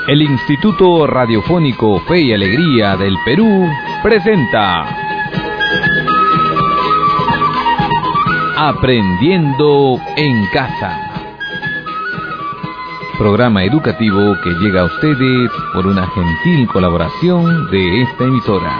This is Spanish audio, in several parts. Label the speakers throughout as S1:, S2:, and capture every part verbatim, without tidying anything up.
S1: El Instituto Radiofónico Fe y Alegría del Perú presenta Aprendiendo en Casa. Programa educativo que llega a ustedes por una gentil colaboración de esta emisora.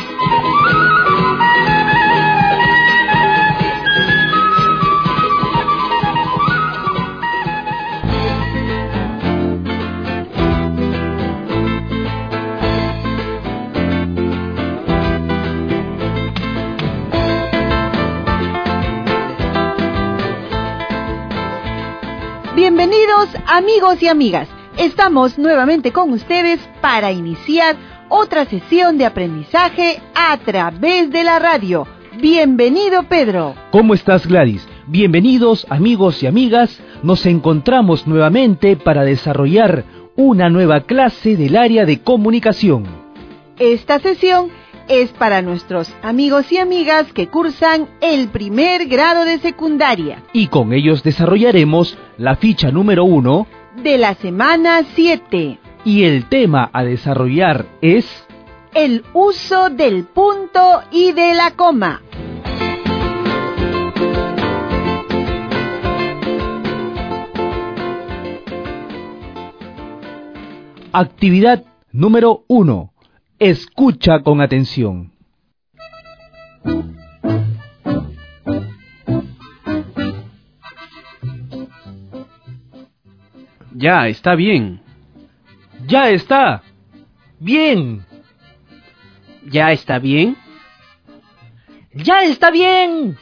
S2: Bienvenidos amigos y amigas, estamos nuevamente con ustedes para iniciar otra sesión de aprendizaje a través de la radio. Bienvenido Pedro.
S3: ¿Cómo estás Gladys? Bienvenidos amigos y amigas, nos encontramos nuevamente para desarrollar una nueva clase del área de comunicación.
S2: Esta sesión es para nuestros amigos y amigas que cursan el primer grado de secundaria.
S3: Y con ellos desarrollaremos la ficha número uno
S2: de la semana siete.
S3: Y el tema a desarrollar es
S2: el uso del punto y de la coma.
S3: Actividad número uno. Escucha con atención.
S4: Ya está bien.
S3: Ya está. Bien.
S4: Ya está bien.
S3: Ya está bien.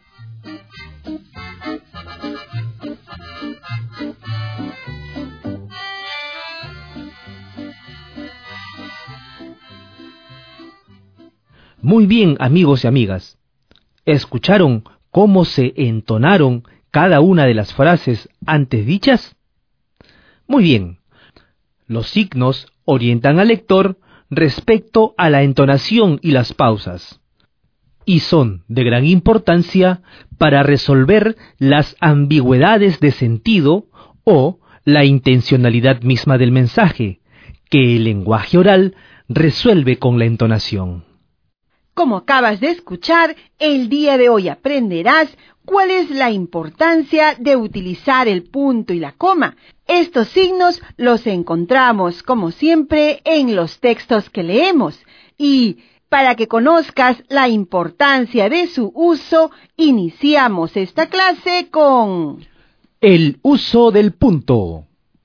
S3: Muy bien, amigos y amigas. ¿Escucharon cómo se entonaron cada una de las frases antes dichas? Muy bien. Los signos orientan al lector respecto a la entonación y las pausas, y son de gran importancia para resolver las ambigüedades de sentido o la intencionalidad misma del mensaje, que el lenguaje oral resuelve con la entonación.
S2: Como acabas de escuchar, el día de hoy aprenderás cuál es la importancia de utilizar el punto y la coma. Estos signos los encontramos, como siempre, en los textos que leemos. Y para que conozcas la importancia de su uso, iniciamos esta clase con
S3: el uso del punto.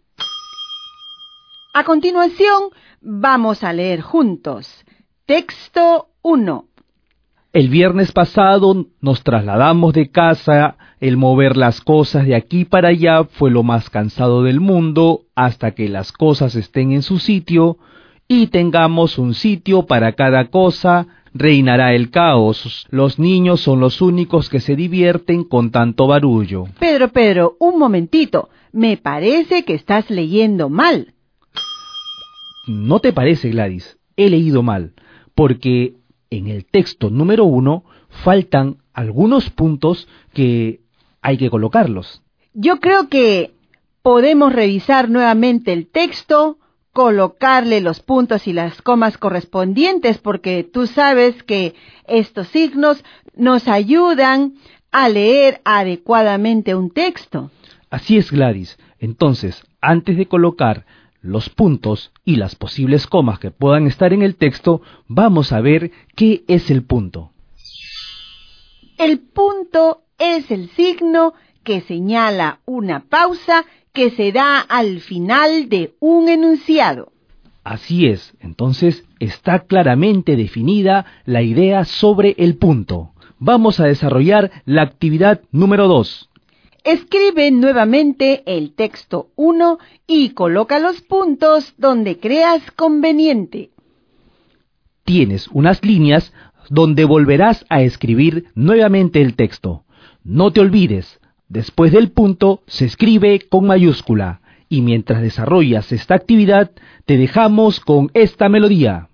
S2: A continuación, vamos a leer juntos. Texto uno.
S3: El viernes pasado nos trasladamos de casa, el mover las cosas de aquí para allá fue lo más cansado del mundo, hasta que las cosas estén en su sitio y tengamos un sitio para cada cosa, reinará el caos. Los niños son los únicos que se divierten con tanto barullo.
S2: Pedro, Pedro, un momentito, me parece que estás leyendo mal.
S3: ¿No te parece, Gladys? He leído mal, porque en el texto número uno faltan algunos puntos que hay que colocarlos.
S2: Yo creo que podemos revisar nuevamente el texto, colocarle los puntos y las comas correspondientes, porque tú sabes que estos signos nos ayudan a leer adecuadamente un texto.
S3: Así es, Gladys. Entonces, antes de colocar los puntos y las posibles comas que puedan estar en el texto, vamos a ver qué es el punto.
S2: El punto es el signo que señala una pausa que se da al final de un enunciado.
S3: Así es, entonces está claramente definida la idea sobre el punto. Vamos a desarrollar la actividad número dos.
S2: Escribe nuevamente el texto uno y coloca los puntos donde creas conveniente.
S3: Tienes unas líneas donde volverás a escribir nuevamente el texto. No te olvides, después del punto se escribe con mayúscula. Y mientras desarrollas esta actividad, te dejamos con esta melodía.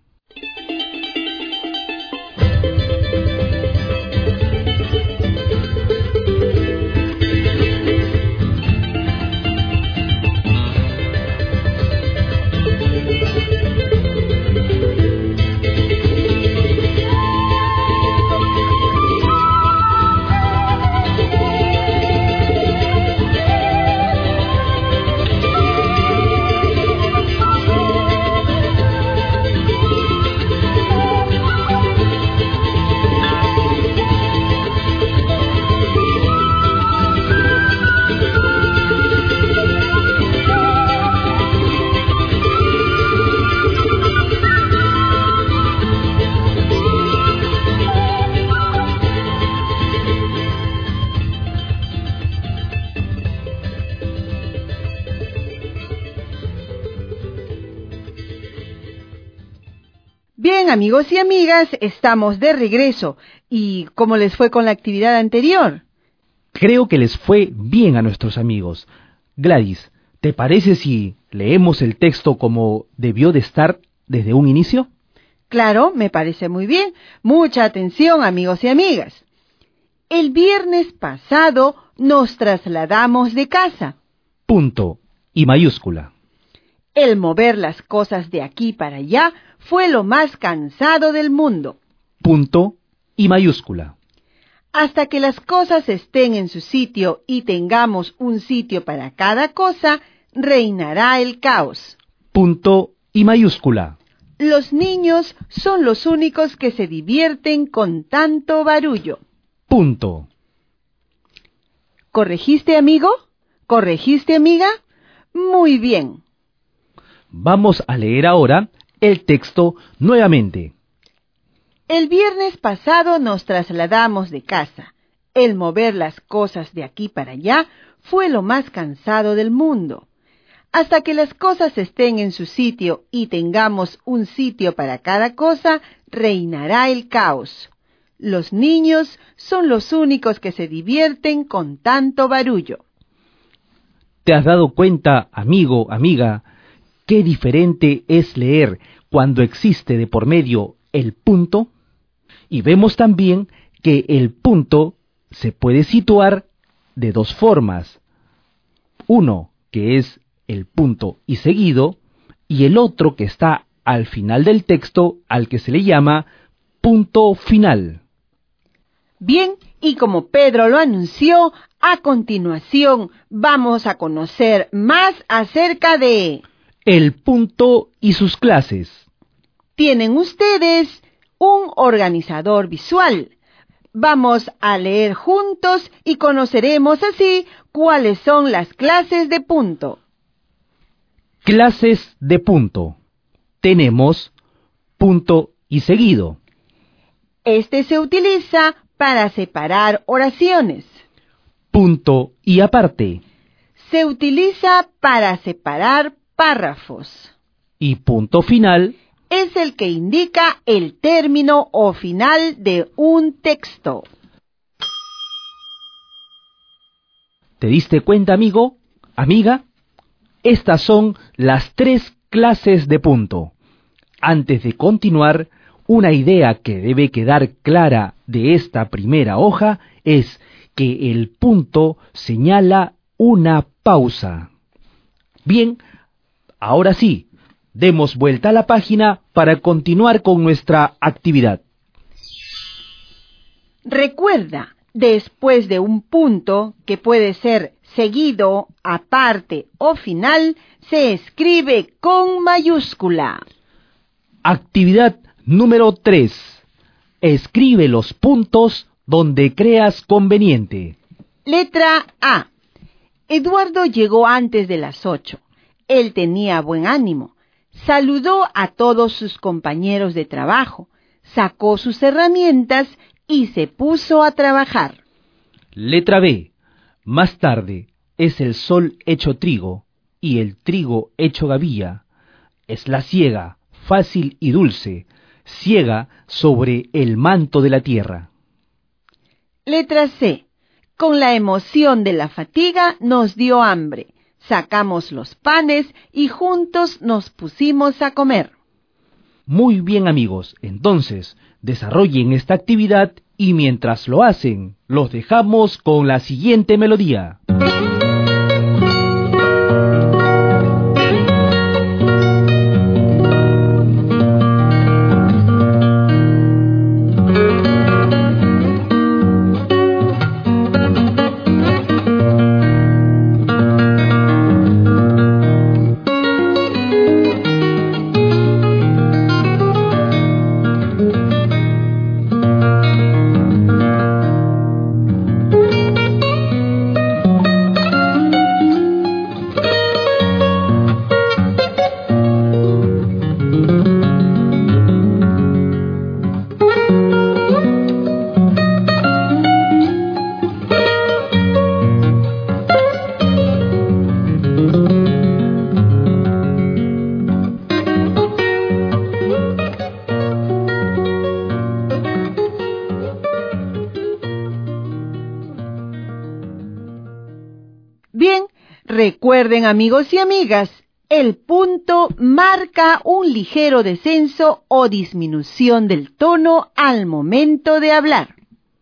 S2: amigos y amigas, estamos de regreso. ¿Y cómo les fue con la actividad anterior?
S3: Creo que les fue bien a nuestros amigos. Gladys, ¿te parece si leemos el texto como debió de estar desde un inicio?
S2: Claro, me parece muy bien. Mucha atención, amigos y amigas. El viernes pasado nos trasladamos de casa.
S3: Punto y mayúscula.
S2: El mover las cosas de aquí para allá fue lo más cansado del mundo.
S3: Punto y mayúscula.
S2: Hasta que las cosas estén en su sitio y tengamos un sitio para cada cosa, reinará el caos.
S3: Punto y mayúscula.
S2: Los niños son los únicos que se divierten con tanto barullo.
S3: Punto.
S2: ¿Corregiste, amigo? ¿Corregiste, amiga? Muy bien.
S3: Vamos a leer ahora el texto nuevamente.
S2: El viernes pasado nos trasladamos de casa. El mover las cosas de aquí para allá fue lo más cansado del mundo. Hasta que las cosas estén en su sitio y tengamos un sitio para cada cosa, reinará el caos. Los niños son los únicos que se divierten con tanto barullo.
S3: ¿Te has dado cuenta, amigo, amiga, qué diferente es leer cuando existe de por medio el punto? Y vemos también que el punto se puede situar de dos formas. Uno, que es el punto y seguido, y el otro que está al final del texto, al que se le llama punto final.
S2: Bien, y como Pedro lo anunció, a continuación vamos a conocer más acerca de
S3: el punto y sus clases.
S2: Tienen ustedes un organizador visual. Vamos a leer juntos y conoceremos así cuáles son las clases de punto.
S3: Clases de punto. Tenemos punto y seguido.
S2: Este se utiliza para separar oraciones.
S3: Punto y aparte.
S2: Se utiliza para separar párrafos.
S3: Y punto final
S2: es el que indica el término o final de un texto.
S3: ¿Te diste cuenta, amigo, amiga? Estas son las tres clases de punto. Antes de continuar, una idea que debe quedar clara de esta primera hoja es que el punto señala una pausa. Bien, ahora sí, demos vuelta a la página para continuar con nuestra actividad.
S2: Recuerda, después de un punto, que puede ser seguido, aparte o final, se escribe con mayúscula.
S3: Actividad número tres. Escribe los puntos donde creas conveniente.
S2: Letra A. Eduardo llegó antes de las ocho. Él tenía buen ánimo. Saludó a todos sus compañeros de trabajo, sacó sus herramientas y se puso a trabajar.
S3: Letra B. Más tarde es el sol hecho trigo y el trigo hecho gavilla. Es la siega, fácil y dulce, siega sobre el manto de la tierra.
S2: Letra C. Con la emoción de la fatiga nos dio hambre. Sacamos los panes y juntos nos pusimos a comer.
S3: Muy bien, amigos. Entonces, desarrollen esta actividad y mientras lo hacen, los dejamos con la siguiente melodía.
S2: Recuerden, amigos y amigas, el punto marca un ligero descenso o disminución del tono al momento de hablar.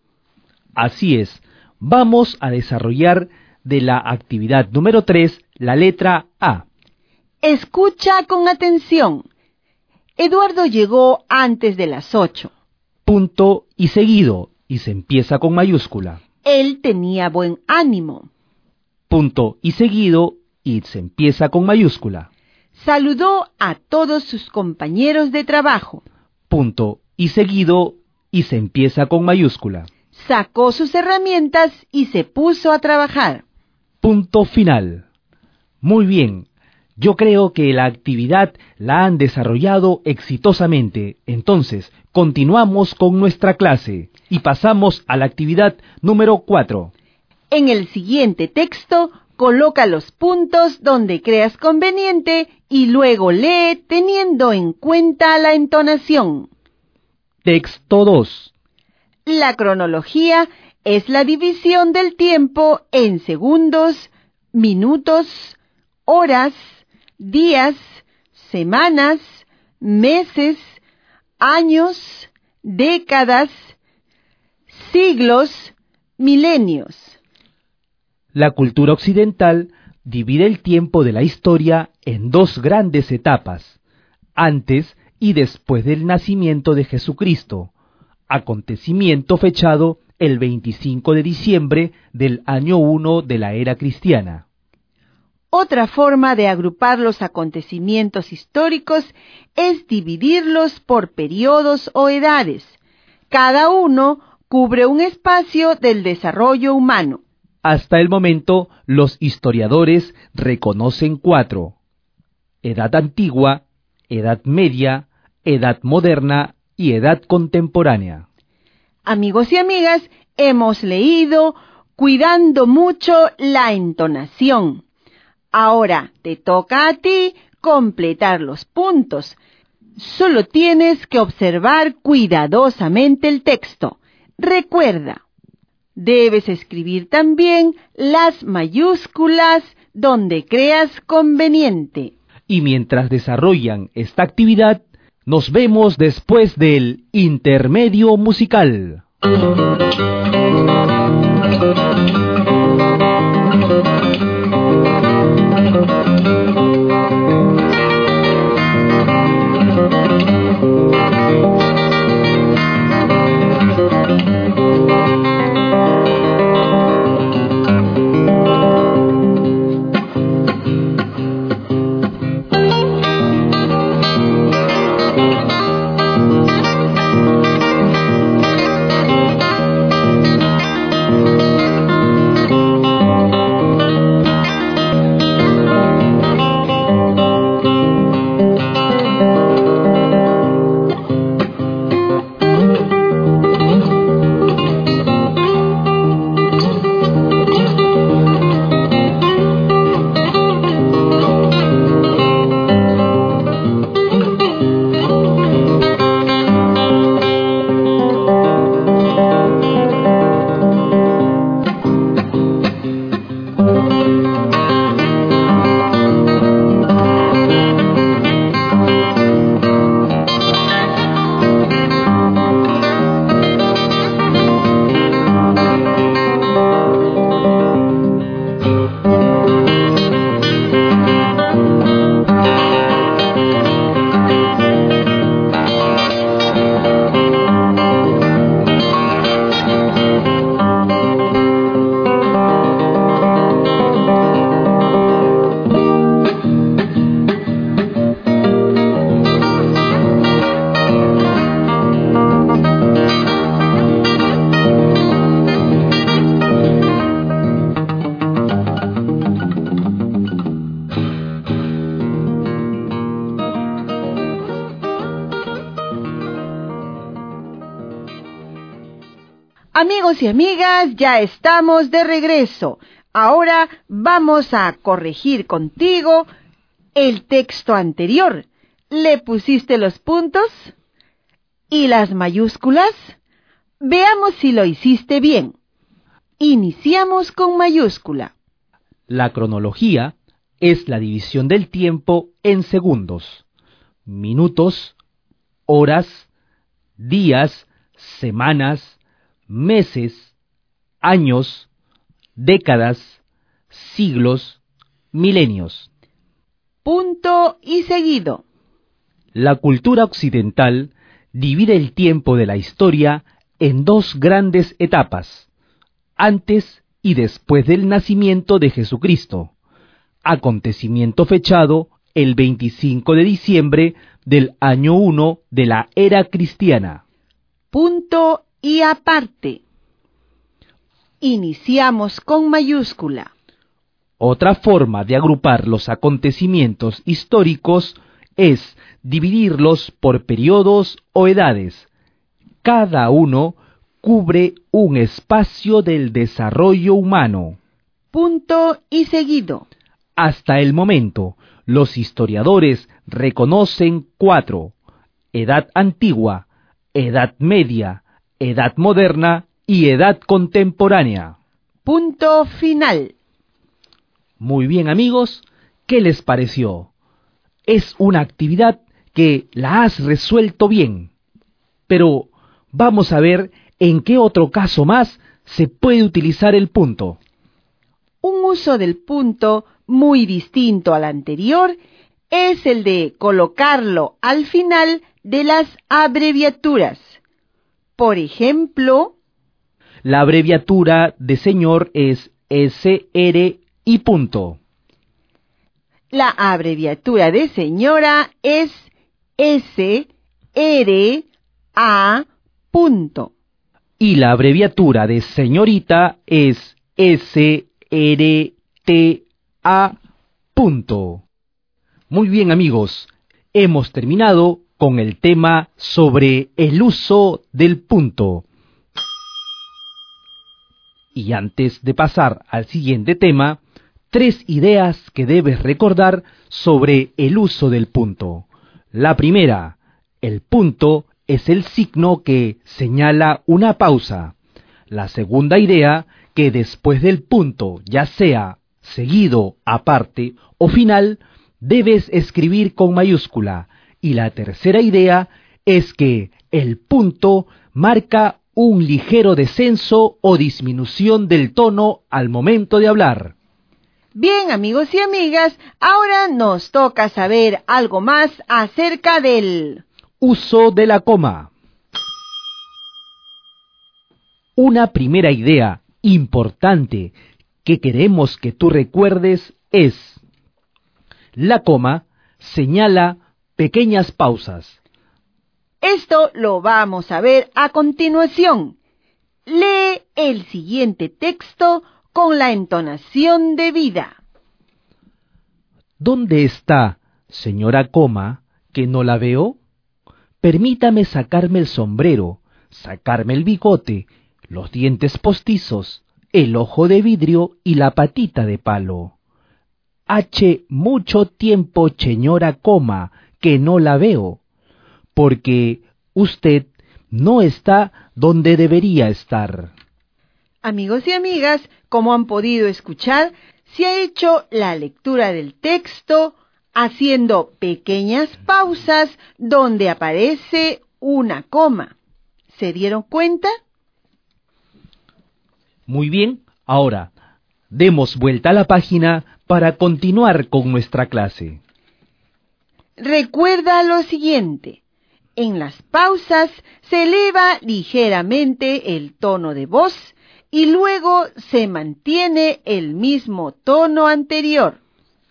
S3: Así es, vamos a desarrollar de la actividad número tres la letra A.
S2: Escucha con atención. Eduardo llegó antes de las ocho.
S3: Punto y seguido, y se empieza con mayúscula.
S2: Él tenía buen ánimo.
S3: Punto y seguido, y se empieza con mayúscula.
S2: Saludó a todos sus compañeros de trabajo.
S3: Punto y seguido, y se empieza con mayúscula.
S2: Sacó sus herramientas y se puso a trabajar.
S3: Punto final. Muy bien. Yo creo que la actividad la han desarrollado exitosamente. Entonces, continuamos con nuestra clase y pasamos a la actividad número cuatro.
S2: En el siguiente texto, coloca los puntos donde creas conveniente y luego lee teniendo en cuenta la entonación.
S3: Texto dos.
S2: La cronología es la división del tiempo en segundos, minutos, horas, días, semanas, meses, años, décadas, siglos, milenios.
S3: La cultura occidental divide el tiempo de la historia en dos grandes etapas, antes y después del nacimiento de Jesucristo, acontecimiento fechado el veinticinco de diciembre del año uno de la era cristiana.
S2: Otra forma de agrupar los acontecimientos históricos es dividirlos por periodos o edades. Cada uno cubre un espacio del desarrollo humano.
S3: Hasta el momento, los historiadores reconocen cuatro: Edad Antigua, Edad Media, Edad Moderna y Edad Contemporánea.
S2: Amigos y amigas, hemos leído cuidando mucho la entonación. Ahora te toca a ti completar los puntos. Solo tienes que observar cuidadosamente el texto. Recuerda, debes escribir también las mayúsculas donde creas conveniente.
S3: Y mientras desarrollan esta actividad, nos vemos después del intermedio musical.
S2: Amigos y amigas, ya estamos de regreso. Ahora vamos a corregir contigo el texto anterior. ¿Le pusiste los puntos y las mayúsculas? Veamos si lo hiciste bien. Iniciamos con mayúscula.
S3: La cronología es la división del tiempo en segundos, minutos, horas, días, semanas, meses, años, décadas, siglos, milenios.
S2: Punto y seguido.
S3: La cultura occidental divide el tiempo de la historia en dos grandes etapas, antes y después del nacimiento de Jesucristo, acontecimiento fechado el veinticinco de diciembre del año uno de la era cristiana.
S2: Punto y aparte. Iniciamos con mayúscula.
S3: Otra forma de agrupar los acontecimientos históricos es dividirlos por periodos o edades. Cada uno cubre un espacio del desarrollo humano.
S2: Punto y seguido.
S3: Hasta el momento, los historiadores reconocen cuatro: edad antigua, edad media, edad moderna y edad contemporánea.
S2: Punto final.
S3: Muy bien, amigos, ¿qué les pareció? Es una actividad que la has resuelto bien, pero vamos a ver en qué otro caso más se puede utilizar el punto.
S2: Un uso del punto muy distinto al anterior es el de colocarlo al final de las abreviaturas. Por ejemplo,
S3: la abreviatura de señor es S R y punto.
S2: La abreviatura de señora es S R A punto.
S3: Y la abreviatura de señorita es S R T A punto. Muy bien, amigos, hemos terminado con el tema sobre el uso del punto. Y antes de pasar al siguiente tema, tres ideas que debes recordar sobre el uso del punto. La primera, el punto es el signo que señala una pausa. La segunda idea, que después del punto, ya sea seguido, aparte o final, debes escribir con mayúscula. Y la tercera idea es que el punto marca un ligero descenso o disminución del tono al momento de hablar.
S2: Bien, amigos y amigas, ahora nos toca saber algo más acerca del
S3: uso de la coma. Una primera idea importante que queremos que tú recuerdes es: la coma señala pequeñas pausas.
S2: Esto lo vamos a ver a continuación. Lee el siguiente texto con la entonación debida.
S3: ¿Dónde está, señora coma, que no la veo? Permítame sacarme el sombrero, sacarme el bigote, los dientes postizos, el ojo de vidrio y la patita de palo. Hace mucho tiempo, señora coma, que no la veo, porque usted no está donde debería estar.
S2: Amigos y amigas, como han podido escuchar, se ha hecho la lectura del texto haciendo pequeñas pausas donde aparece una coma. ¿Se dieron cuenta?
S3: Muy bien, ahora demos vuelta a la página para continuar con nuestra clase.
S2: Recuerda lo siguiente: en las pausas se eleva ligeramente el tono de voz y luego se mantiene el mismo tono anterior.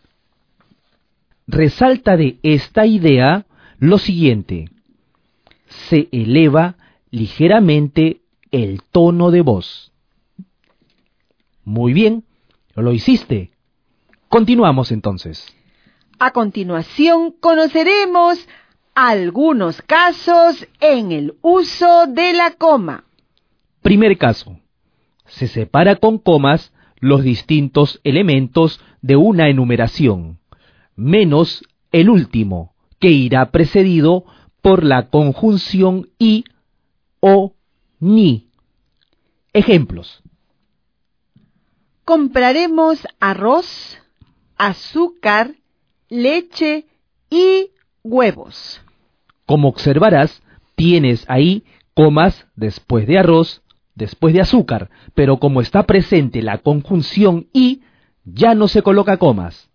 S3: Resalta de esta idea lo siguiente: se eleva ligeramente el tono de voz. Muy bien, lo hiciste. Continuamos entonces.
S2: A continuación conoceremos algunos casos en el uso de la coma.
S3: Primer caso: se separa con comas los distintos elementos de una enumeración, menos el último, que irá precedido por la conjunción y o ni. Ejemplos:
S2: compraremos arroz, azúcar, leche y huevos.
S3: Como observarás, tienes ahí comas después de arroz, después de azúcar, pero como está presente la conjunción y, ya no se coloca comas.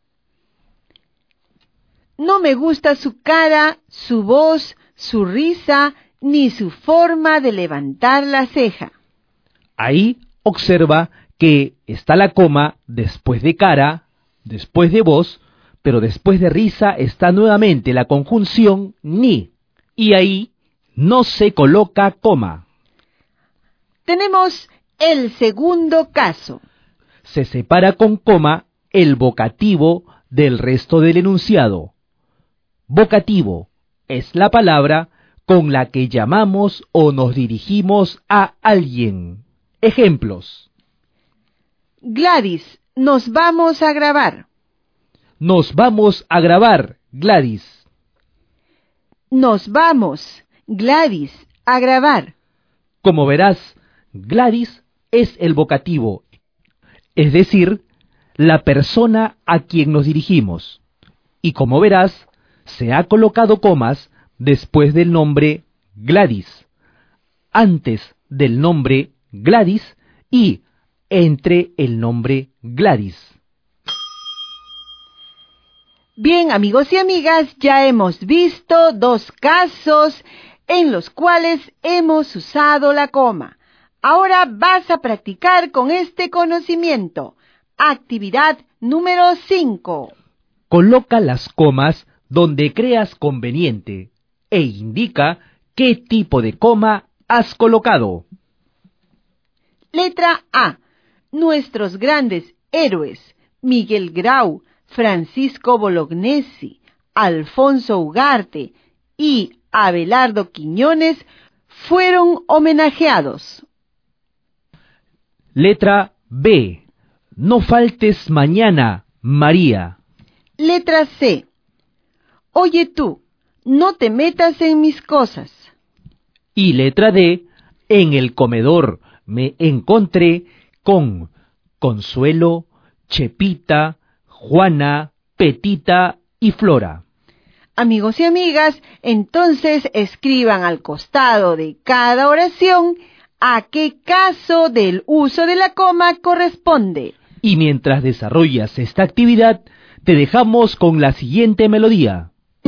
S2: No me gusta su cara, su voz, su risa, ni su forma de levantar la ceja.
S3: Ahí observa que está la coma después de cara, después de voz, pero después de risa está nuevamente la conjunción ni, y ahí no se coloca coma.
S2: Tenemos el segundo caso.
S3: Se separa con coma el vocativo del resto del enunciado. Vocativo es la palabra con la que llamamos o nos dirigimos a alguien. Ejemplos.
S2: Gladys, nos vamos a grabar.
S3: Nos vamos a grabar, Gladys.
S2: Nos vamos, Gladys, a grabar.
S3: Como verás, Gladys es el vocativo, es decir, la persona a quien nos dirigimos. Y como verás, se ha colocado comas después del nombre Gladys, antes del nombre Gladys y entre el nombre Gladys.
S2: Bien, amigos y amigas, ya hemos visto dos casos en los cuales hemos usado la coma. Ahora vas a practicar con este conocimiento. Actividad número cinco.
S3: Coloca las comas donde creas conveniente e indica qué tipo de coma has colocado.
S2: Letra A. Nuestros grandes héroes, Miguel Grau, Francisco Bolognesi, Alfonso Ugarte y Abelardo Quiñones, fueron homenajeados.
S3: Letra B. No faltes mañana, María.
S2: Letra C. Oye tú, no te metas en mis cosas.
S3: Y letra D. En el comedor me encontré con Consuelo, Chepita, Juana, Petita y Flora.
S2: Amigos y amigas, entonces escriban al costado de cada oración a qué caso del uso de la coma corresponde.
S3: Y mientras desarrollas esta actividad, te dejamos con la siguiente melodía.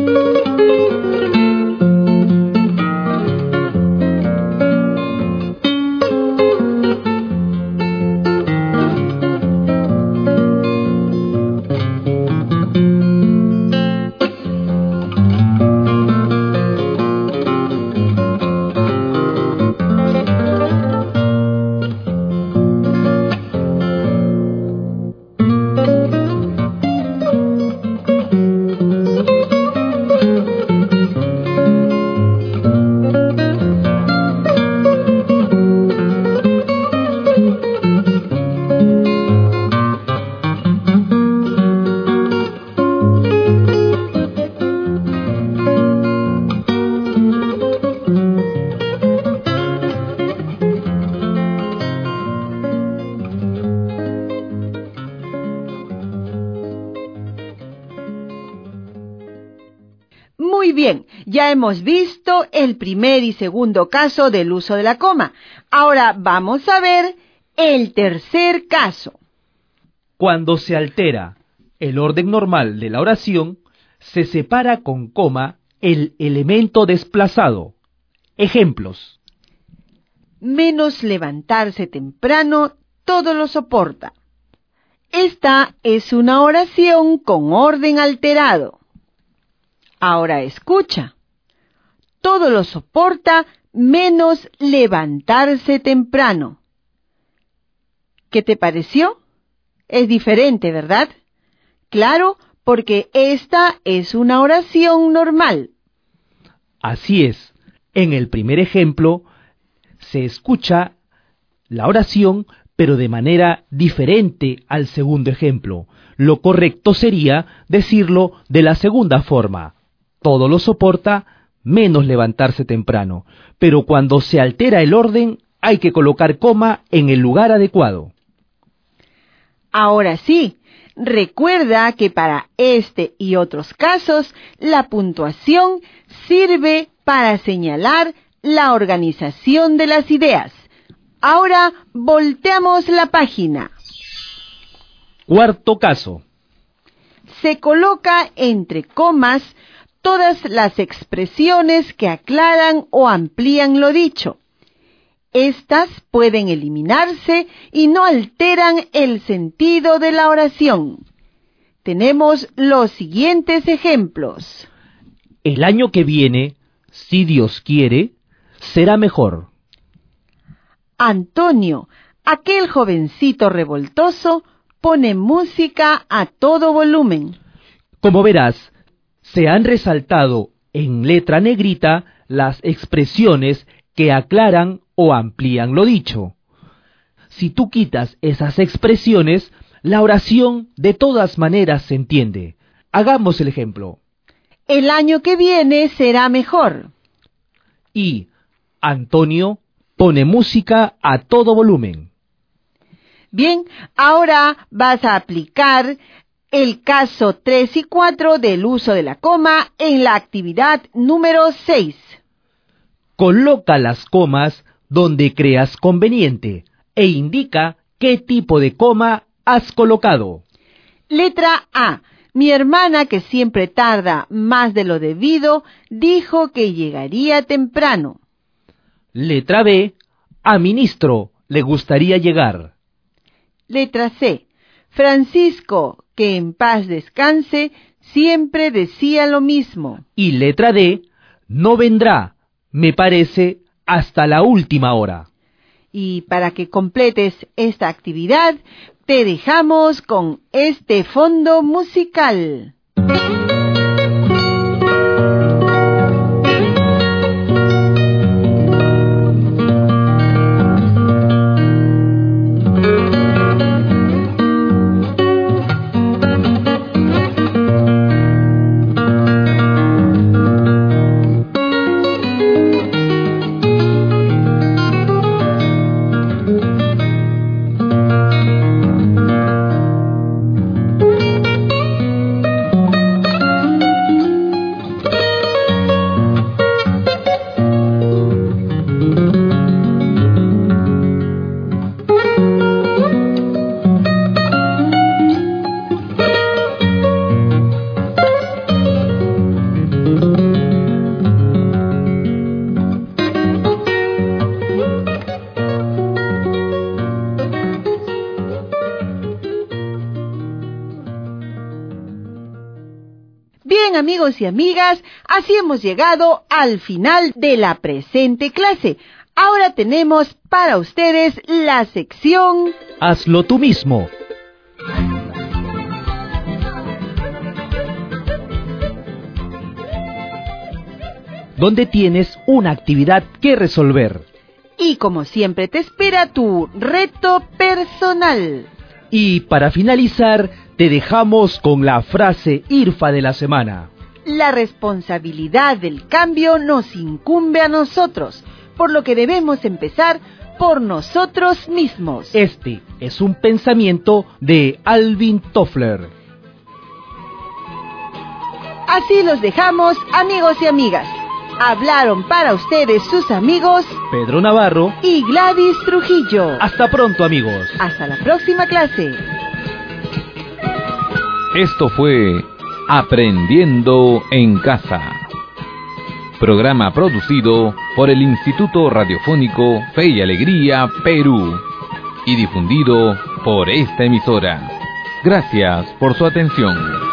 S2: Muy bien, ya hemos visto el primer y segundo caso del uso de la coma. Ahora vamos a ver el tercer caso.
S3: Cuando se altera el orden normal de la oración, se separa con coma el elemento desplazado. Ejemplos.
S2: Menos levantarse temprano, todo lo soporta. Esta es una oración con orden alterado. Ahora escucha. Todo lo soporta menos levantarse temprano. ¿Qué te pareció? Es diferente, ¿verdad? Claro, porque esta es una oración normal.
S3: Así es. En el primer ejemplo, se escucha la oración, pero de manera diferente al segundo ejemplo. Lo correcto sería decirlo de la segunda forma. Todo lo soporta, menos levantarse temprano. Pero cuando se altera el orden, hay que colocar coma en el lugar adecuado.
S2: Ahora sí, recuerda que para este y otros casos, la puntuación sirve para señalar la organización de las ideas. Ahora volteamos la página.
S3: Cuarto caso.
S2: Se coloca entre comas todas las expresiones que aclaran o amplían lo dicho. Estas pueden eliminarse y no alteran el sentido de la oración. Tenemos los siguientes ejemplos.
S3: El año que viene, si Dios quiere, será mejor.
S2: Antonio, aquel jovencito revoltoso, pone música a todo volumen.
S3: Como verás, se han resaltado en letra negrita las expresiones que aclaran o amplían lo dicho. Si tú quitas esas expresiones, la oración de todas maneras se entiende. Hagamos el ejemplo.
S2: El año que viene será mejor.
S3: Y Antonio pone música a todo volumen.
S2: Bien, ahora vas a aplicar el caso tres y cuatro del uso de la coma en la actividad número seis.
S3: Coloca las comas donde creas conveniente e indica qué tipo de coma has colocado.
S2: Letra A. Mi hermana, que siempre tarda más de lo debido, dijo que llegaría temprano.
S3: Letra B. A ministro le gustaría llegar.
S2: Letra C. Francisco, que en paz descanse, siempre decía lo mismo.
S3: Y letra D. No vendrá, me parece, hasta la última hora.
S2: Y para que completes esta actividad, te dejamos con este fondo musical. Bien, amigos y amigas, así hemos llegado al final de la presente clase. Ahora tenemos para ustedes la sección
S3: Hazlo tú mismo. Donde tienes una actividad que resolver.
S2: Y como siempre te espera tu reto personal.
S3: Y para finalizar, te dejamos con la frase IRFA de la semana.
S2: La responsabilidad del cambio nos incumbe a nosotros, por lo que debemos empezar por nosotros mismos.
S3: Este es un pensamiento de Alvin Toffler.
S2: Así los dejamos, amigos y amigas. Hablaron para ustedes sus amigos
S3: Pedro Navarro
S2: y Gladys Trujillo.
S3: Hasta pronto, amigos.
S2: Hasta la próxima clase.
S1: Esto fue Aprendiendo en Casa. Programa producido por el Instituto Radiofónico Fe y Alegría, Perú. Y difundido por esta emisora. Gracias por su atención.